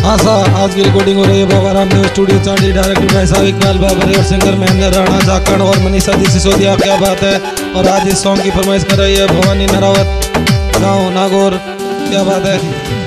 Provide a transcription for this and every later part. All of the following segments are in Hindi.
आशा आज की रिकॉर्डिंग हो रही है बाबा रामदेव स्टूडियो चांदी। डायरेक्टर भाई साहब इकबाल बाबरे और सिंगर महेंद्र राणा झाकड़ और मनीषा दी सिसोदिया। क्या बात है। और आज इस सॉन्ग की फरमाइश कर रही है भवानी नरावत, गाँव नागौर। क्या बात है।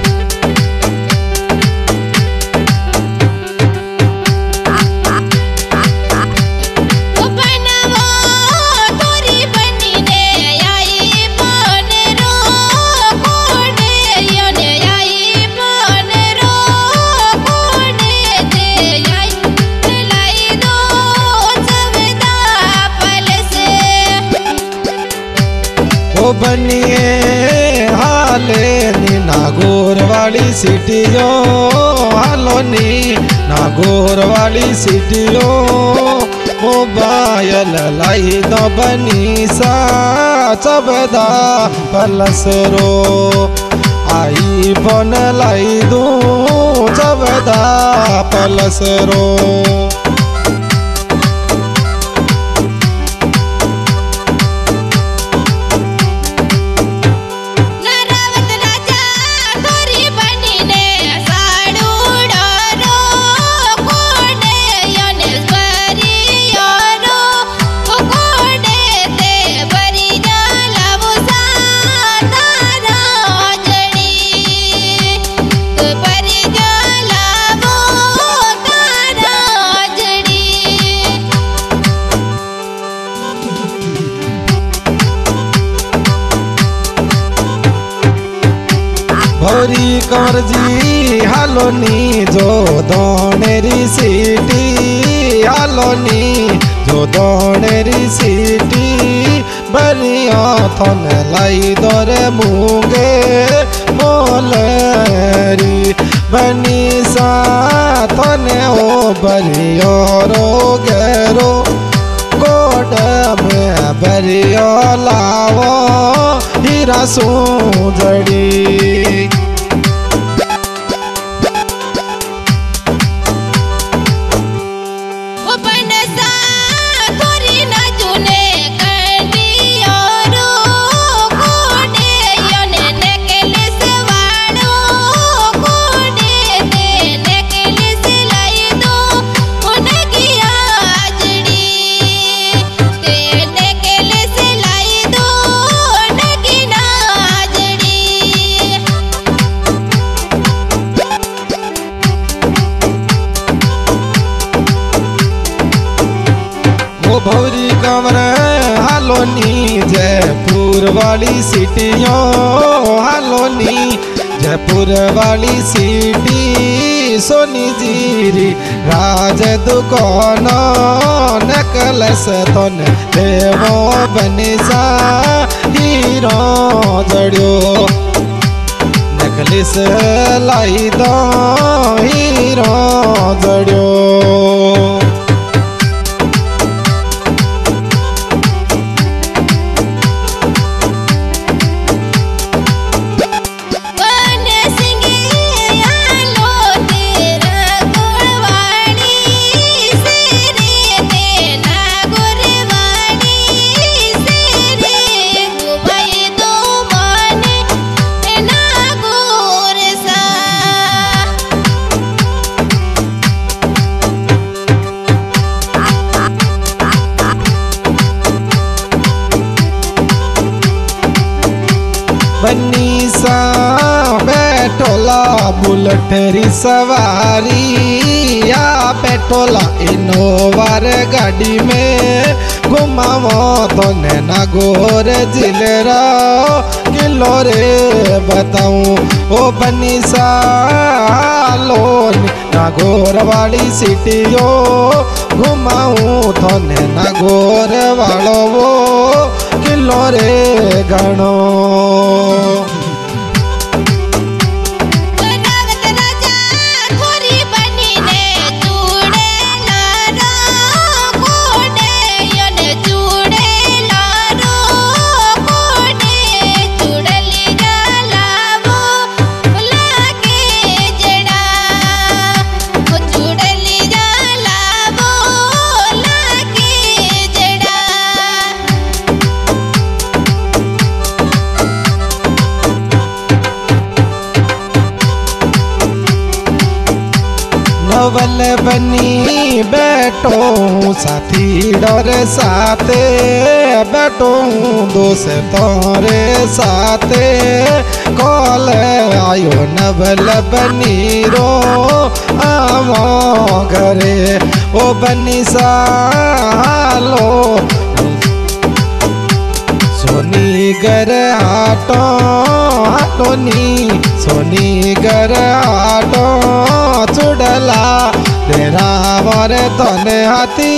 बनिए हाले नी नागौर वाली सिटियो, हालो नी नागौर वाली सिटियो। मोबाइल लाई दो बनीसा चबदा पलसरो, आई बन लाई दू चबदा पलसरो। भौरी कंवर जी हालो नी जो दोनेरी सिटी, हालो नी जो दोनेरी सिटी। बरिया थन लाई दौरे मूंगे मोलरी, बनीसा थने ओ बरियो रो गेरो। गोड में बरियो लावो हीरा सूजड़ी। भौरी कंवर हालो नी जयपुर वाली सिटियों, हालो नी जयपुर वाली सिटी। सोनी जीरी राज दुकान नकलस तन देवो बनीसा हीरो जड़ियो। नकलिस लाई दो हीरो जड़ियो। बनीसा बैठोला बुलेट री सवारी, या बैठोला इनोवार गाड़ी में। घुमावो तो नागौर जिलेरा किलो रे बताऊं। ओ बनीसा लोन नागौर वाली सिटियो, घुमाऊं तो नागौर वालो वो किलो रे गणो। नवल बनी बैठो साथी डर साथे बैठो दोस्त तोरे साथे कॉल आयो नवल बनी रो आवो घरे ओ बनी सालो सोनी घर आटो आटोनी सोनी घर आटो चुड़ला तेरा वर तने हाथी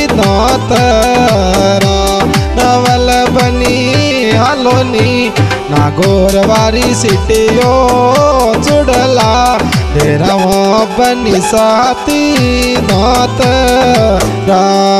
नौतरा नवल बनी हालोनी नागौर वारी सिटियो चुड़ला तेरा वो बनी साथी नौतरा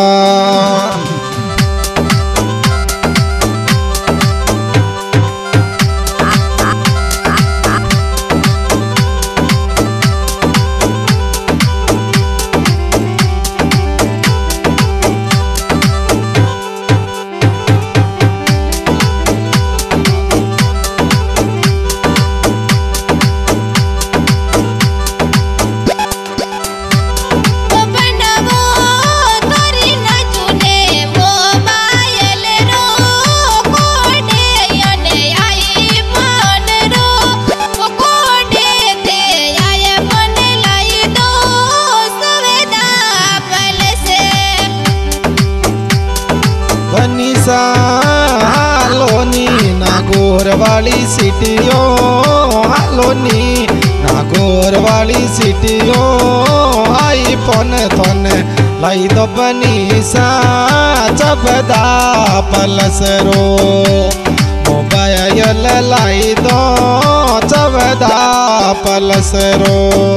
हालोनी नागौर वाली सिटियो हालोनी नागौर वाली सिटियो आई फोन थोन लाई दो बनी सा चबदा पलसरो मोबाइल लाई दो चबदा पलसरो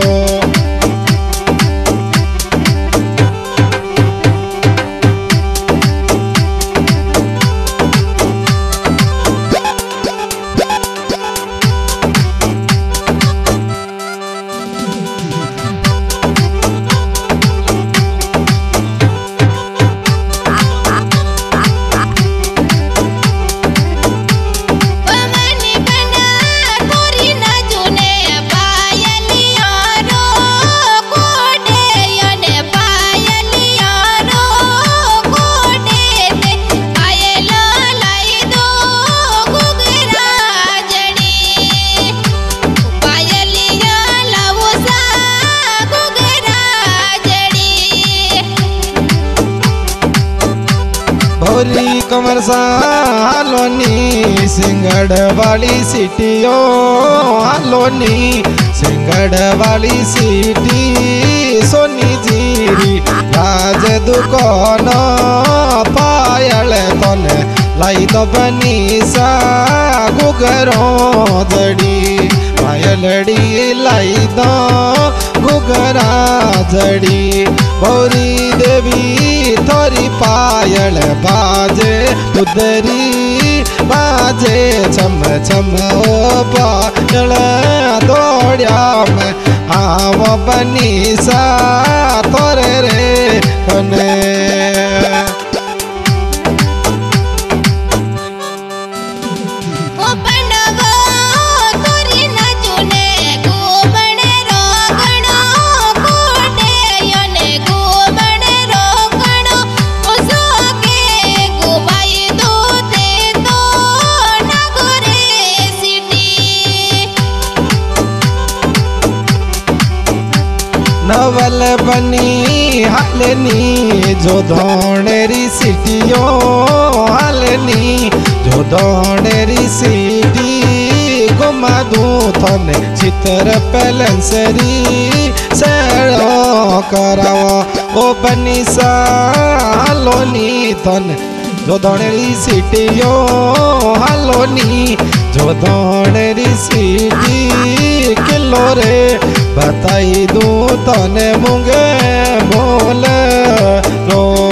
भोरी कमर सा हालोनी सिंगड़ वाली सिटियो हालोनी सिंगड़ वाली सिटी सोनी जीरी राज दुकान पायल तने लाई तो बनी सा गुगरो जड़ी पायलड़ी लाई दो गुगरा जड़ी भौरी देवी थोरी पायल बाजे उदरी बाजे छम छम ओ पायल दौड़िया में आव बनी सा तोरे रे कने नवल बनी हालनी जो धोनेरी सिटियो हालनी जो धोनेरी सिटी घुमा दूं थने चित्र पेलेंसरी सेड़ो कराओ ओ बनी सा हालोनी थने जो धोनेरी सिटियो हालोनी जो धोनेरी सिटी किलो रे बताई दूं तने मुंगे बोल रो